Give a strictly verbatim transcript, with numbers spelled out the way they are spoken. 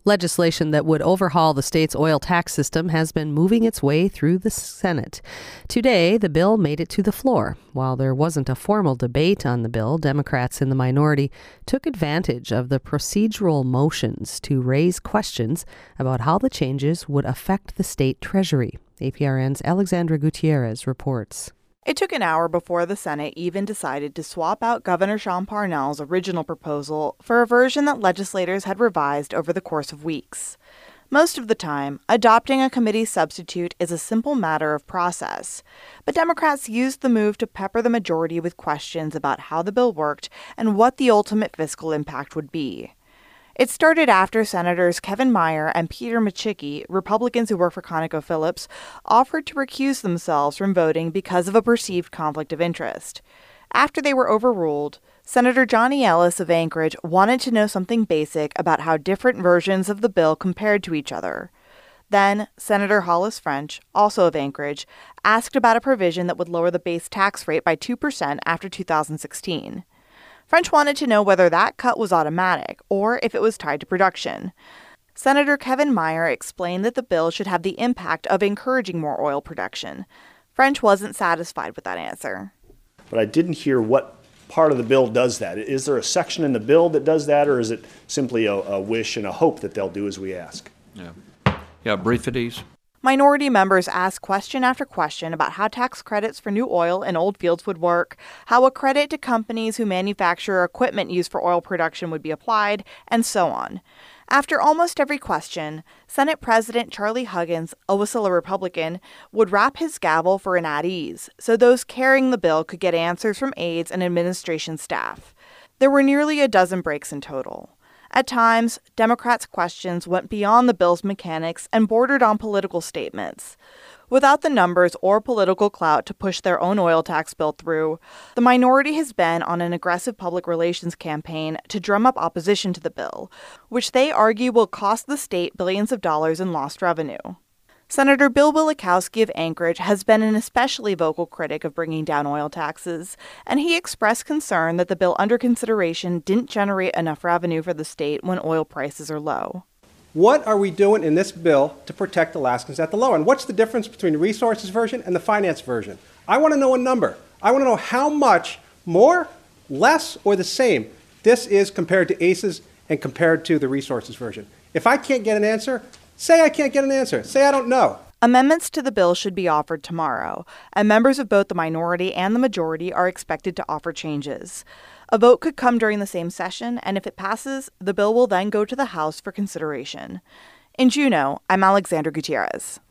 Legislation that would overhaul the state's oil tax system has been moving its way through the Senate. Today, the bill made it to the floor. While there wasn't a formal debate on the bill, Democrats in the minority took advantage of the procedural motions to raise questions about how the changes would affect the state treasury. A P R N's Alexandra Gutierrez reports. It took an hour before the Senate even decided to swap out Governor Sean Parnell's original proposal for a version that legislators had revised over the course of weeks. Most of the time, adopting a committee substitute is a simple matter of process. But Democrats used the move to pepper the majority with questions about how the bill worked and what the ultimate fiscal impact would be. It started after Senators Kevin Meyer and Peter Micciche, Republicans who work for ConocoPhillips, offered to recuse themselves from voting because of a perceived conflict of interest. After they were overruled, Senator Johnny Ellis of Anchorage wanted to know something basic about how different versions of the bill compared to each other. Then, Senator Hollis French, also of Anchorage, asked about a provision that would lower the base tax rate by two percent after two thousand sixteen. French wanted to know whether that cut was automatic or if it was tied to production. Senator Kevin Meyer explained that the bill should have the impact of encouraging more oil production. French wasn't satisfied with that answer. But I didn't hear what part of the bill does that. Is there a section in the bill that does that, or is it simply a, a wish and a hope that they'll do as we ask? Yeah, yeah, brief at ease. Minority members asked question after question about how tax credits for new oil in old fields would work, how a credit to companies who manufacture equipment used for oil production would be applied, and so on. After almost every question, Senate President Charlie Huggins, a Wasilla Republican, would rap his gavel for an at ease, so those carrying the bill could get answers from aides and administration staff. There were nearly a dozen breaks in total. At times, Democrats' questions went beyond the bill's mechanics and bordered on political statements. Without the numbers or political clout to push their own oil tax bill through, the minority has been on an aggressive public relations campaign to drum up opposition to the bill, which they argue will cost the state billions of dollars in lost revenue. Senator Bill Wielechowski of Anchorage has been an especially vocal critic of bringing down oil taxes, and he expressed concern that the bill under consideration didn't generate enough revenue for the state when oil prices are low. What are we doing in this bill to protect Alaskans at the low end? What's the difference between the resources version and the finance version? I want to know a number. I want to know how much more, less, or the same this is compared to A C Es and compared to the resources version. If I can't get an answer, say I can't get an answer. Say I don't know. Amendments to the bill should be offered tomorrow, and members of both the minority and the majority are expected to offer changes. A vote could come during the same session, and if it passes, the bill will then go to the House for consideration. In Juneau, I'm Alexandra Gutierrez.